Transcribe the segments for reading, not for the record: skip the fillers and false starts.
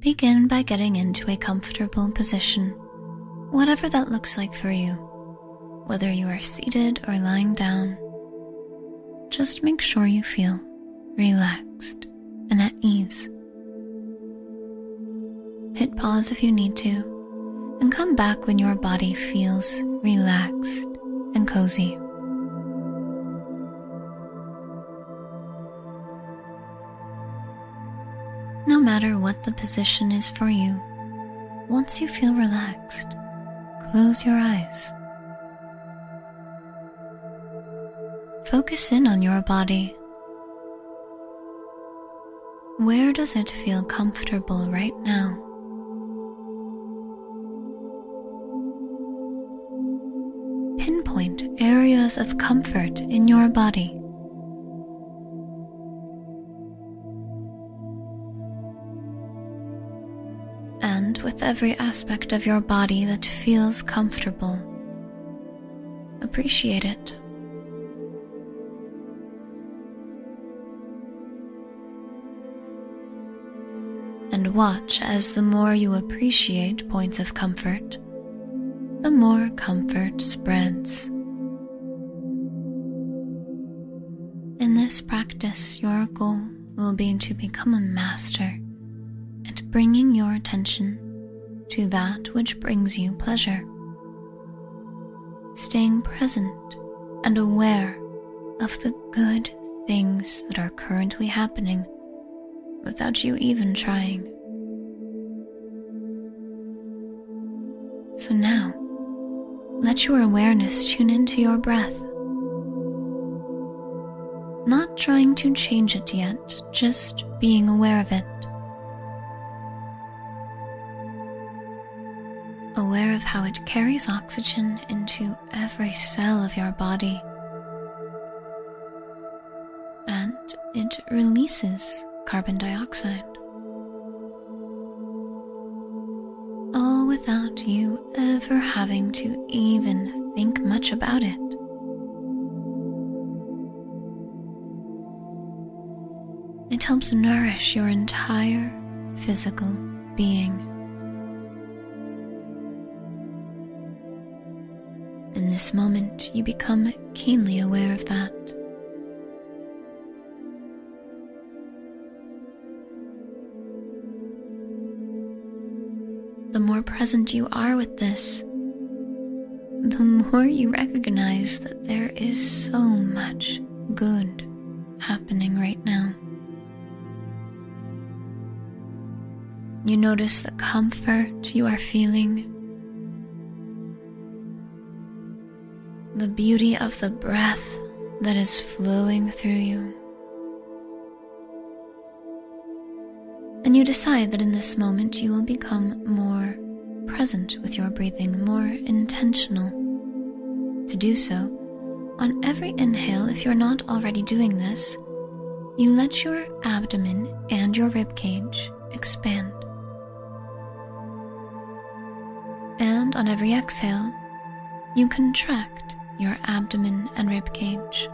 Begin by getting into a comfortable position, whatever that looks like for you, whether you are seated or lying down. Just make sure you feel relaxed and at ease. Hit pause if you need to, and come back when your body feels relaxed and cozy. No matter what the position is for you, once you feel relaxed, close your eyes. Focus in on your body. Where does it feel comfortable right now? Pinpoint areas of comfort in your body. And with every aspect of your body that feels comfortable, appreciate it. And watch as the more you appreciate points of comfort, the more comfort spreads. In this practice, your goal will be to become a master at bringing your attention to that which brings you pleasure, staying present and aware of the good things that are currently happening without you even trying. So now, let your awareness tune into your breath. Not trying to change it yet, just being aware of it. Aware of how it carries oxygen into every cell of your body. And it releases carbon dioxide. All without you ever having to even think much about it. It helps nourish your entire physical being. In this moment, you become keenly aware of that. The more present you are with this, the more you recognize that there is so much good happening right now. You notice the comfort you are feeling, the beauty of the breath that is flowing through you. And you decide that in this moment you will become more present with your breathing, more intentional. To do so, on every inhale, if you're not already doing this, you let your abdomen and your rib cage expand. And on every exhale, you contract your abdomen and rib cage.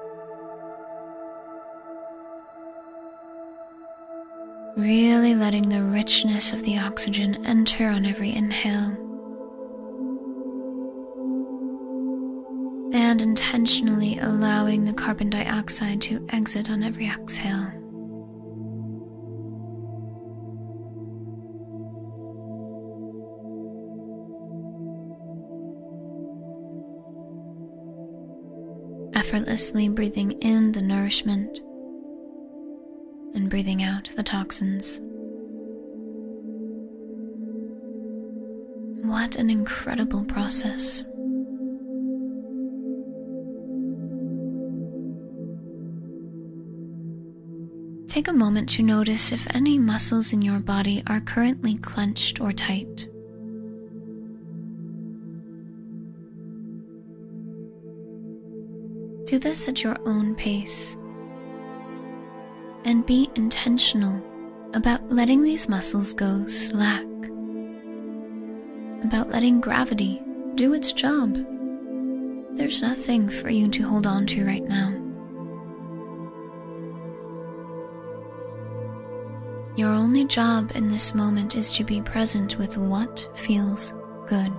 Really letting the richness of the oxygen enter on every inhale. And intentionally allowing the carbon dioxide to exit on every exhale. Effortlessly breathing in the nourishment and breathing out the toxins. What an incredible process. Take a moment to notice if any muscles in your body are currently clenched or tight. Do this at your own pace. And be intentional about letting these muscles go slack. About letting gravity do its job. There's nothing for you to hold on to right now. Your only job in this moment is to be present with what feels good.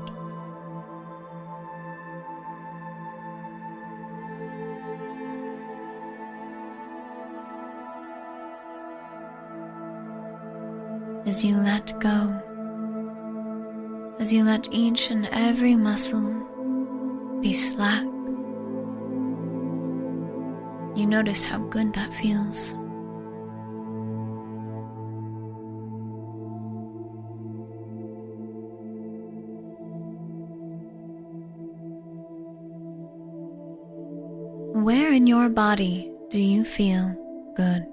As you let go, as you let each and every muscle be slack, you notice how good that feels. Where in your body do you feel good?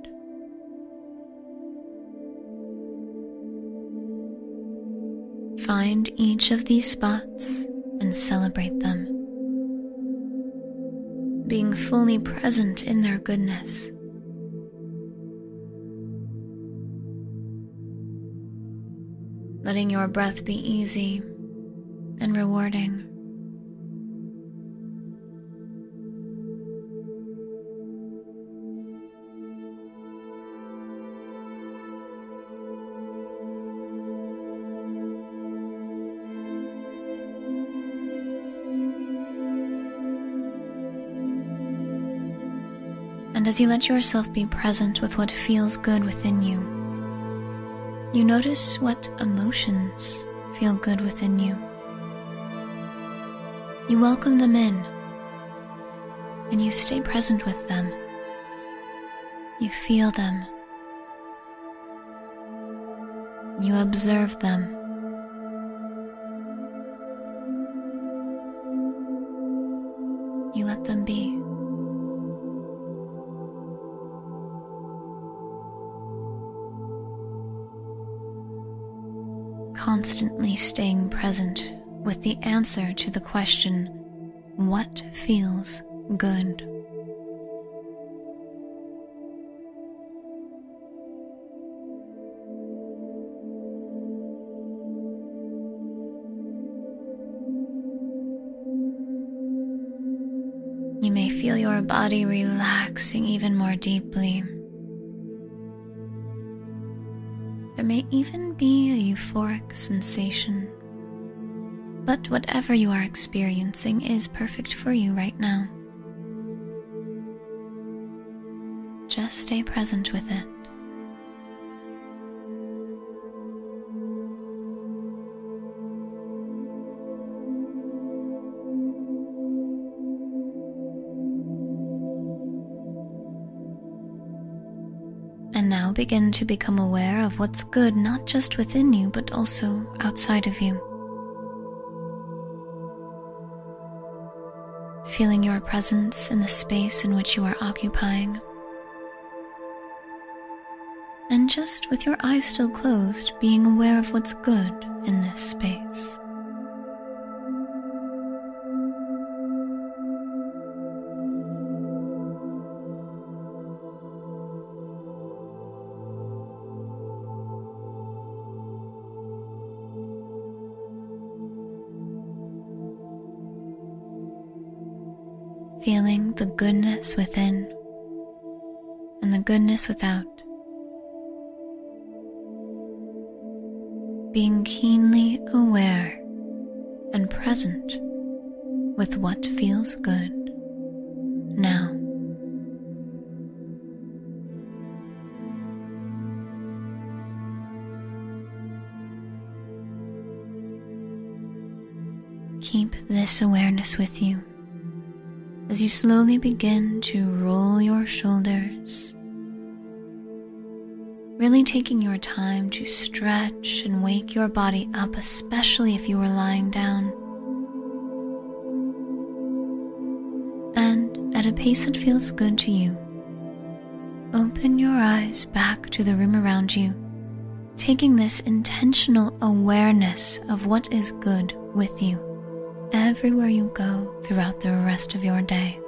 Find each of these spots and celebrate them, being fully present in their goodness. Letting your breath be easy and rewarding. And as you let yourself be present with what feels good within you, you notice what emotions feel good within you. You welcome them in, and you stay present with them. You feel them. You observe them. You let them be. Constantly staying present with the answer to the question, what feels good? You may feel your body relaxing even more deeply. There may even be a euphoric sensation, but whatever you are experiencing is perfect for you right now. Just stay present with it. And now begin to become aware of what's good not just within you, but also outside of you. Feeling your presence in the space in which you are occupying. And just with your eyes still closed, being aware of what's good in this space. Feeling the goodness within and the goodness without. Being keenly aware and present with what feels good now. Keep this awareness with you as you slowly begin to roll your shoulders, really taking your time to stretch and wake your body up, especially if you are lying down. And at a pace that feels good to you, open your eyes back to the room around you, taking this intentional awareness of what is good with you everywhere you go throughout the rest of your day.